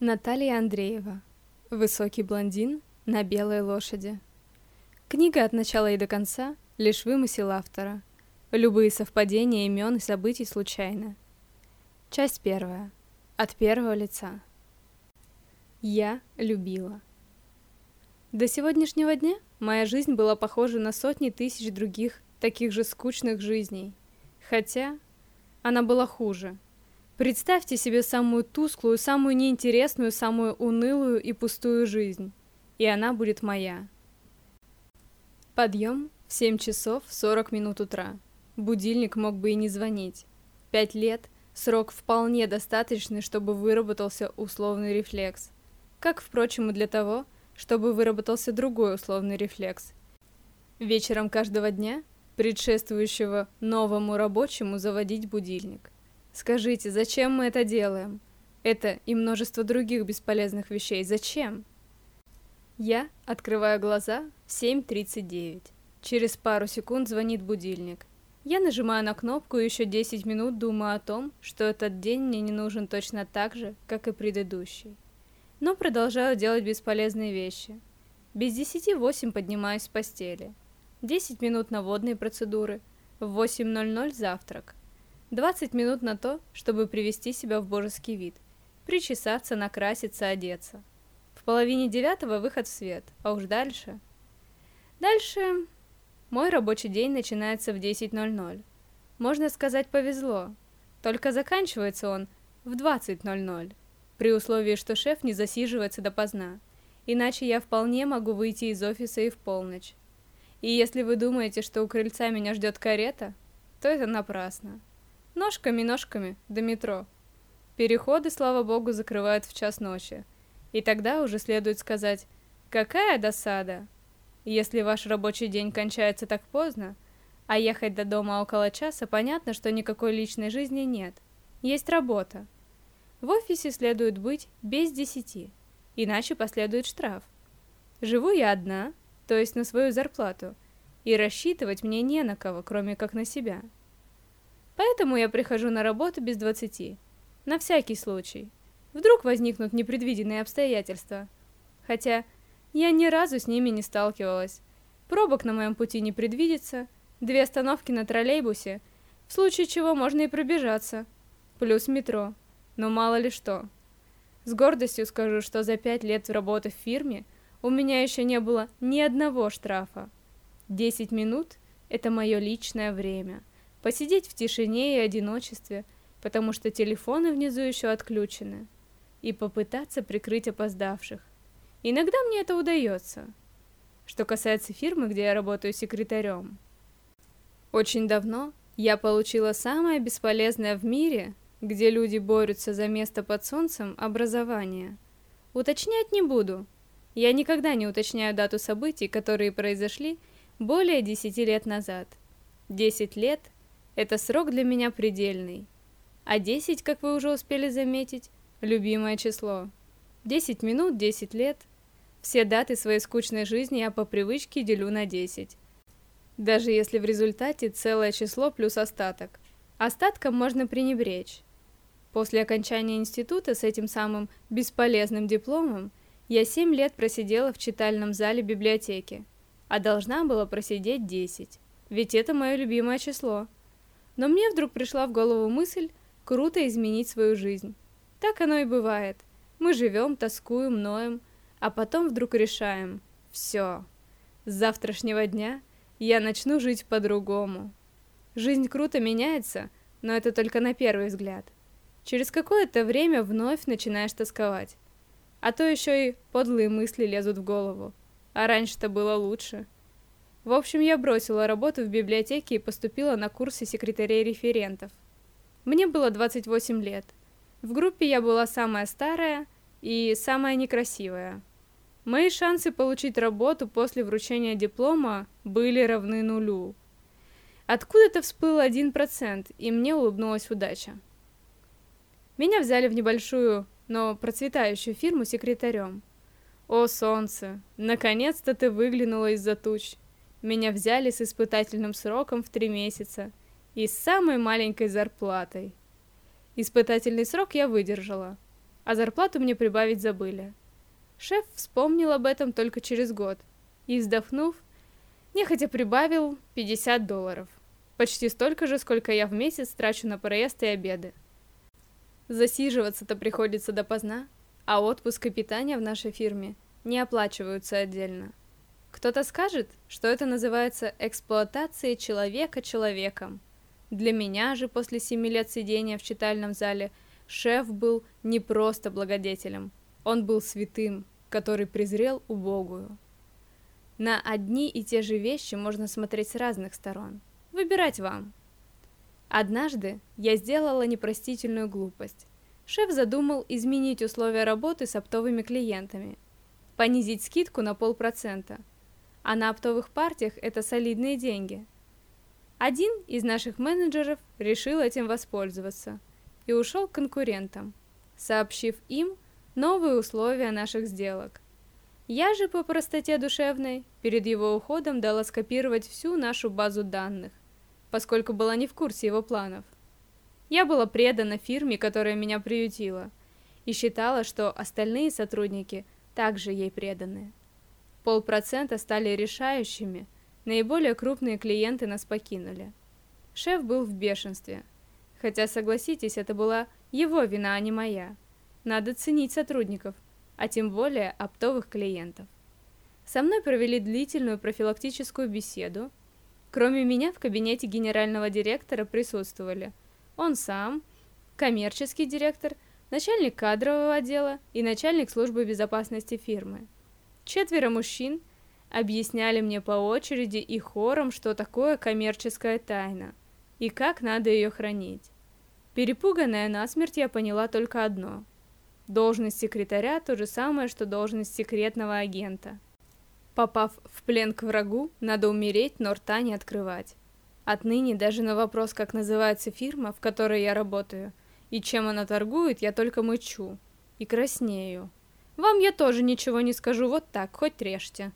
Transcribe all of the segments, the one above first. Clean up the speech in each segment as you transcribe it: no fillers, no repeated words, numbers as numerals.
Наталья Андреева. Высокий блондин на белой лошади. Книга от начала и до конца — лишь вымысел автора. Любые совпадения имен и событий случайны. Часть первая. От первого лица. Я любила. До сегодняшнего дня моя жизнь была похожа на сотни тысяч других таких же скучных жизней. Хотя она была хуже. Представьте себе самую тусклую, самую неинтересную, самую унылую и пустую жизнь. И она будет моя. Подъем в 7 часов 40 минут утра. Будильник мог бы и не звонить. 5 лет – срок вполне достаточный, чтобы выработался условный рефлекс. Как, впрочем, и для того, чтобы выработался другой условный рефлекс. Вечером каждого дня, предшествующего новому рабочему, заводить будильник. Скажите, зачем мы это делаем? Это и множество других бесполезных вещей. Зачем? Я открываю глаза в 7:39. Через пару секунд звонит будильник. Я нажимаю на кнопку и еще 10 минут думаю о том, что этот день мне не нужен точно так же, как и предыдущий. Но продолжаю делать бесполезные вещи. Без 10:08 поднимаюсь с постели. 10 минут на водные процедуры. В 8:00 завтрак. 20 минут на то, чтобы привести себя в божеский вид. Причесаться, накраситься, одеться. В 8:30 выход в свет, а уж дальше... Дальше мой рабочий день начинается в 10:00. Можно сказать, повезло. Только заканчивается он в 20:00. При условии, что шеф не засиживается допоздна. Иначе я вполне могу выйти из офиса и в полночь. И если вы думаете, что у крыльца меня ждет карета, то это напрасно. Ножками до метро. Переходы, слава богу, закрывают в час ночи. И тогда уже следует сказать, какая досада, если ваш рабочий день кончается так поздно, а ехать до дома около часа, понятно, что никакой личной жизни нет. Есть работа. В офисе следует быть без 10, иначе последует штраф. Живу я одна, то есть на свою зарплату, и рассчитывать мне не на кого, кроме как на себя. Поэтому я прихожу на работу без 20, на всякий случай. Вдруг возникнут непредвиденные обстоятельства. Хотя я ни разу с ними не сталкивалась. Пробок на моем пути не предвидится, 2 остановки на троллейбусе, в случае чего можно и пробежаться, плюс метро, но мало ли что. С гордостью скажу, что за 5 лет работы в фирме у меня еще не было ни одного штрафа. 10 минут – это мое личное время. Посидеть в тишине и одиночестве, потому что телефоны внизу еще отключены, и попытаться прикрыть опоздавших. Иногда мне это удается. Что касается фирмы, где я работаю секретарем. Очень давно я получила самое бесполезное в мире, где люди борются за место под солнцем, образование. Уточнять не буду. Я никогда не уточняю дату событий, которые произошли более 10 лет назад. 10 лет – это срок для меня предельный. А 10, как вы уже успели заметить, любимое число. 10 минут, 10 лет. Все даты своей скучной жизни я по привычке делю на 10. Даже если в результате целое число плюс остаток. Остатком можно пренебречь. После окончания института с этим самым бесполезным дипломом я 7 лет просидела в читальном зале библиотеки, а должна была просидеть 10, ведь это мое любимое число. Но мне вдруг пришла в голову мысль круто изменить свою жизнь. Так оно и бывает. Мы живем, тоскуем, ноем, а потом вдруг решаем: все, с завтрашнего дня я начну жить по-другому. Жизнь круто меняется, но это только на первый взгляд. Через какое-то время вновь начинаешь тосковать. А то еще и подлые мысли лезут в голову. А раньше-то было лучше. В общем, я бросила работу в библиотеке и поступила на курсы секретарей-референтов. Мне было 28 лет. В группе я была самая старая и самая некрасивая. Мои шансы получить работу после вручения диплома были равны нулю. Откуда-то всплыл 1%, и мне улыбнулась удача. Меня взяли в небольшую, но процветающую фирму секретарем. О, солнце, наконец-то ты выглянула из-за туч. Меня взяли с испытательным сроком в 3 месяца и с самой маленькой зарплатой. Испытательный срок я выдержала. а зарплату мне прибавить забыли. Шеф вспомнил об этом только через год и, вздохнув, нехотя прибавил $50. Почти столько же, сколько я в месяц трачу на проезд и обеды. Засиживаться-то приходится допоздна, а отпуск и питание в нашей фирме не оплачиваются отдельно. Кто-то скажет, что это называется эксплуатацией человека человеком. Для меня же после 7 лет сидения в читальном зале шеф был не просто благодетелем, он был святым, который презрел убогую. На одни и те же вещи можно смотреть с разных сторон. Выбирать вам. Однажды я сделала непростительную глупость. Шеф задумал изменить условия работы с оптовыми клиентами, понизить скидку на 0,5%, а на оптовых партиях это солидные деньги. Один из наших менеджеров решил этим воспользоваться и ушел к конкурентам, сообщив им новые условия наших сделок. Я же по простоте душевной перед его уходом дала скопировать всю нашу базу данных, поскольку была не в курсе его планов. Я была предана фирме, которая меня приютила, и считала, что остальные сотрудники также ей преданы. 0,5% стали решающими, наиболее крупные клиенты нас покинули. Шеф был в бешенстве, хотя, согласитесь, это была его вина, а не моя. Надо ценить сотрудников, а тем более оптовых клиентов. Со мной провели длительную профилактическую беседу. Кроме меня в кабинете генерального директора присутствовали он сам, коммерческий директор, начальник кадрового отдела и начальник службы безопасности фирмы. 4 мужчин объясняли мне по очереди и хором, что такое коммерческая тайна и как надо ее хранить. Перепуганная насмерть, я поняла только одно. Должность секретаря то же самое, что должность секретного агента. Попав в плен к врагу, надо умереть, но рта не открывать. Отныне даже на вопрос, как называется фирма, в которой я работаю, и чем она торгует, я только мычу и краснею. Вам я тоже ничего не скажу, вот так, хоть режьте.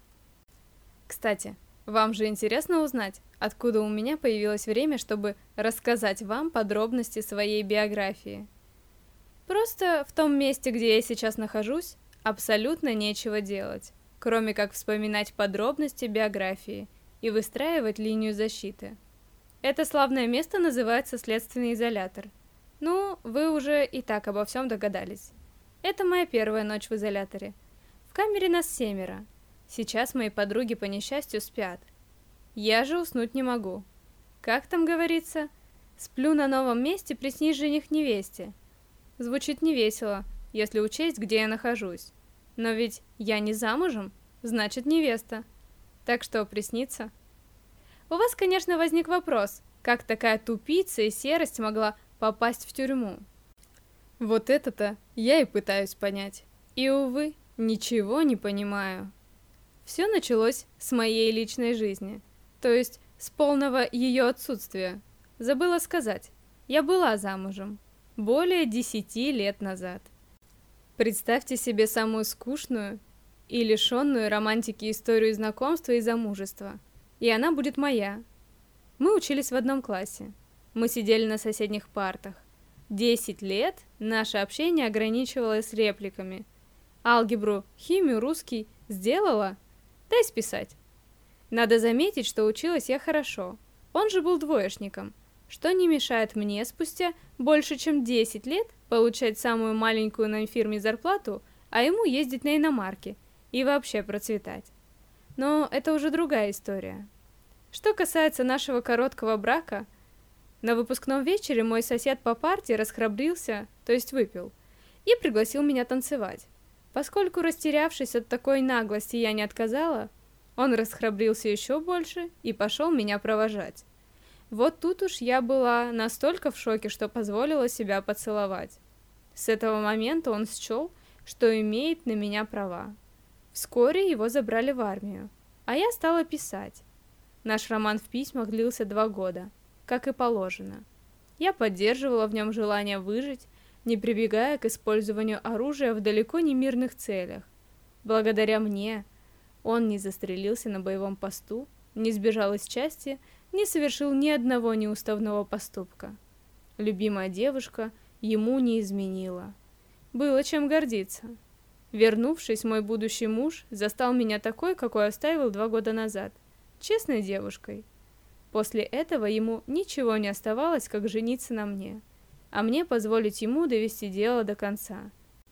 Кстати, вам же интересно узнать, откуда у меня появилось время, чтобы рассказать вам подробности своей биографии. Просто в том месте, где я сейчас нахожусь, абсолютно нечего делать, кроме как вспоминать подробности биографии и выстраивать линию защиты. Это славное место называется следственный изолятор. Ну, вы уже и так обо всем догадались. Это моя первая ночь в изоляторе. В камере нас 7. Сейчас мои подруги по несчастью спят. Я же уснуть не могу. Как там говорится? Сплю на новом месте, приснись жених невесте. Звучит невесело, если учесть, где я нахожусь. Но ведь я не замужем, значит невеста. Так что приснится? У вас, конечно, возник вопрос, как такая тупица и серость могла попасть в тюрьму? Вот это-то я и пытаюсь понять. И, увы, ничего не понимаю. Все началось с моей личной жизни, то есть с полного ее отсутствия. Забыла сказать, я была замужем более 10 лет назад. Представьте себе самую скучную и лишенную романтики историю знакомства и замужества, и она будет моя. Мы учились в одном классе, мы сидели на соседних партах. 10 лет наше общение ограничивалось репликами. Алгебру, химию, русский сделала? Дай списать. Надо заметить, что училась я хорошо. Он же был двоечником, что не мешает мне спустя больше чем 10 лет получать самую маленькую на фирме зарплату, а ему ездить на иномарке и вообще процветать. Но это уже другая история. Что касается нашего короткого брака, на выпускном вечере мой сосед по парте расхрабрился, то есть выпил, и пригласил меня танцевать. Поскольку, растерявшись от такой наглости, я не отказала, он расхрабрился еще больше и пошел меня провожать. Вот тут уж я была настолько в шоке, что позволила себя поцеловать. С этого момента он счел, что имеет на меня права. Вскоре его забрали в армию, а я стала писать. Наш роман в письмах длился 2 года, как и положено. Я поддерживала в нем желание выжить, не прибегая к использованию оружия в далеко не мирных целях. Благодаря мне он не застрелился на боевом посту, не сбежал из части, не совершил ни одного неуставного поступка. Любимая девушка ему не изменила. Было чем гордиться. Вернувшись, мой будущий муж застал меня такой, какой оставил 2 года назад, честной девушкой. После этого ему ничего не оставалось, как жениться на мне, а мне позволить ему довести дело до конца.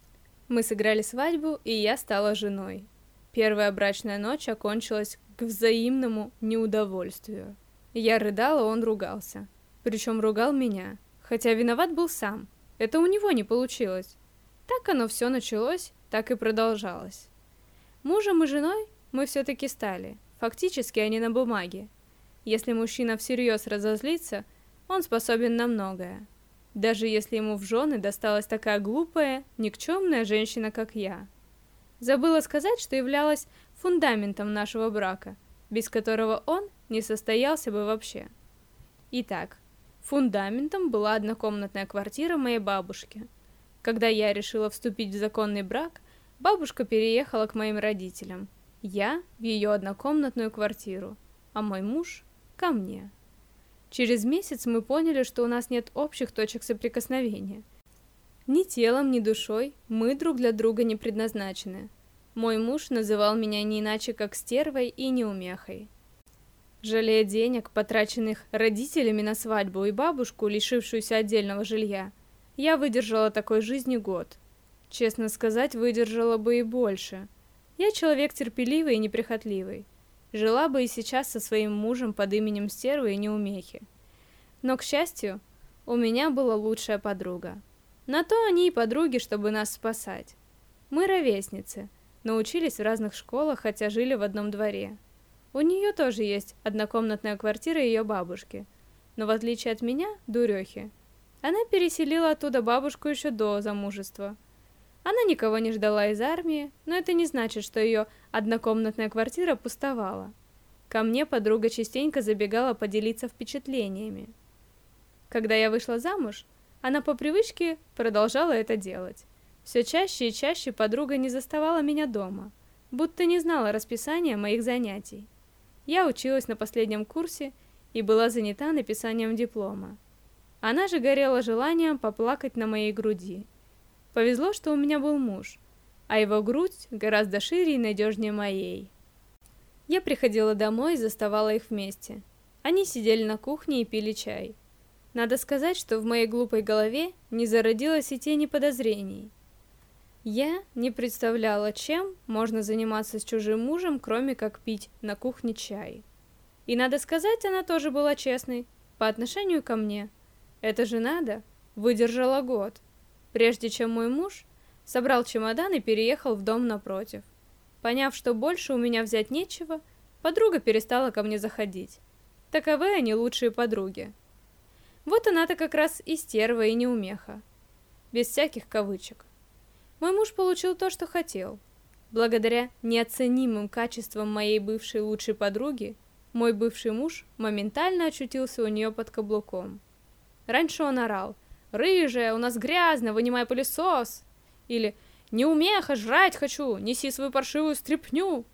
Мы сыграли свадьбу, и я стала женой. Первая брачная ночь окончилась к взаимному неудовольствию. Я рыдала, он ругался. Причем ругал меня, хотя виноват был сам. Это у него не получилось. Так оно все началось, так и продолжалось. Мужем и женой мы все-таки стали, фактически, а не на бумаге. Если мужчина всерьез разозлится, он способен на многое. Даже если ему в жены досталась такая глупая, никчемная женщина, как я. Забыла сказать, что являлась фундаментом нашего брака, без которого он не состоялся бы вообще. Итак, фундаментом была однокомнатная квартира моей бабушки. Когда я решила вступить в законный брак, бабушка переехала к моим родителям. Я в ее однокомнатную квартиру, а мой муж ко мне. Через месяц мы поняли, что у нас нет общих точек соприкосновения. Ни телом, ни душой мы друг для друга не предназначены. Мой муж называл меня не иначе, как стервой и неумехой. Жалея денег, потраченных родителями на свадьбу и бабушку, лишившуюся отдельного жилья, я выдержала такой жизни год. Честно сказать, выдержала бы и больше. Я человек терпеливый и неприхотливый. Жила бы и сейчас со своим мужем под именем стервы и неумехи. Но, к счастью, у меня была лучшая подруга. На то они и подруги, чтобы нас спасать. Мы ровесницы, научились в разных школах, хотя жили в одном дворе. У нее тоже есть однокомнатная квартира ее бабушки, но в отличие от меня, дурехи, она переселила оттуда бабушку еще до замужества. Она никого не ждала из армии, но это не значит, что ее однокомнатная квартира пустовала. Ко мне подруга частенько забегала поделиться впечатлениями. Когда я вышла замуж, она по привычке продолжала это делать. Все чаще и чаще подруга не заставала меня дома, будто не знала расписания моих занятий. Я училась на последнем курсе и была занята написанием диплома. Она же горела желанием поплакать на моей груди. Повезло, что у меня был муж, а его грудь гораздо шире и надежнее моей. Я приходила домой и заставала их вместе. Они сидели на кухне и пили чай. Надо сказать, что в моей глупой голове не зародилось и тени подозрений. Я не представляла, чем можно заниматься с чужим мужем, кроме как пить на кухне чай. И надо сказать, она тоже была честной по отношению ко мне. Это же надо, выдержала год, прежде чем мой муж собрал чемодан и переехал в дом напротив. Поняв, что больше у меня взять нечего, подруга перестала ко мне заходить. Таковы они лучшие подруги. Вот она-то как раз и стерва, и неумеха. Без всяких кавычек. Мой муж получил то, что хотел. Благодаря неоценимым качествам моей бывшей лучшей подруги, мой бывший муж моментально очутился у нее под каблуком. Раньше он орал: «Рыжая, у нас грязно, вынимай пылесос!» Или «Неумеха, жрать хочу, неси свою паршивую стряпню!»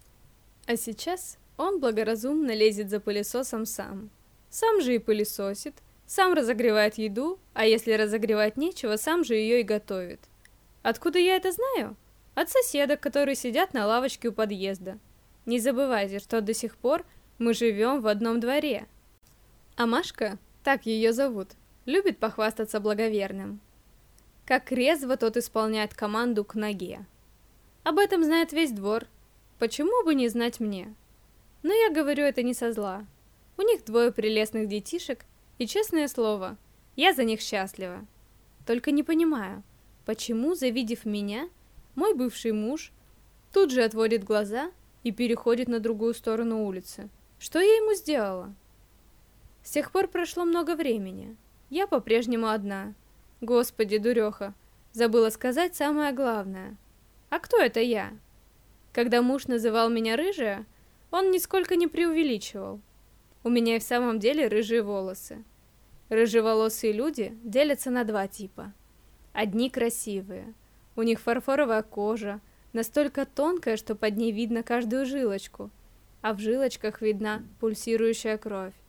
А сейчас он благоразумно лезет за пылесосом сам. Сам же и пылесосит, сам разогревает еду, а если разогревать нечего, сам же ее и готовит. Откуда я это знаю? От соседок, которые сидят на лавочке у подъезда. Не забывайте, что до сих пор мы живем в одном дворе. А Машка, так ее зовут, любит похвастаться благоверным. Как резво тот исполняет команду к ноге. Об этом знает весь двор. Почему бы не знать мне? Но я говорю это не со зла. У них 2 прелестных детишек, и, честное слово, я за них счастлива. Только не понимаю, почему, завидев меня, мой бывший муж тут же отводит глаза и переходит на другую сторону улицы. Что я ему сделала? С тех пор прошло много времени. Я по-прежнему одна. Господи, дуреха, забыла сказать самое главное. А кто это я? Когда муж называл меня рыжая, он нисколько не преувеличивал. У меня и в самом деле рыжие волосы. Рыжеволосые люди делятся на 2 типа. Одни красивые. У них фарфоровая кожа, настолько тонкая, что под ней видно каждую жилочку, а в жилочках видна пульсирующая кровь.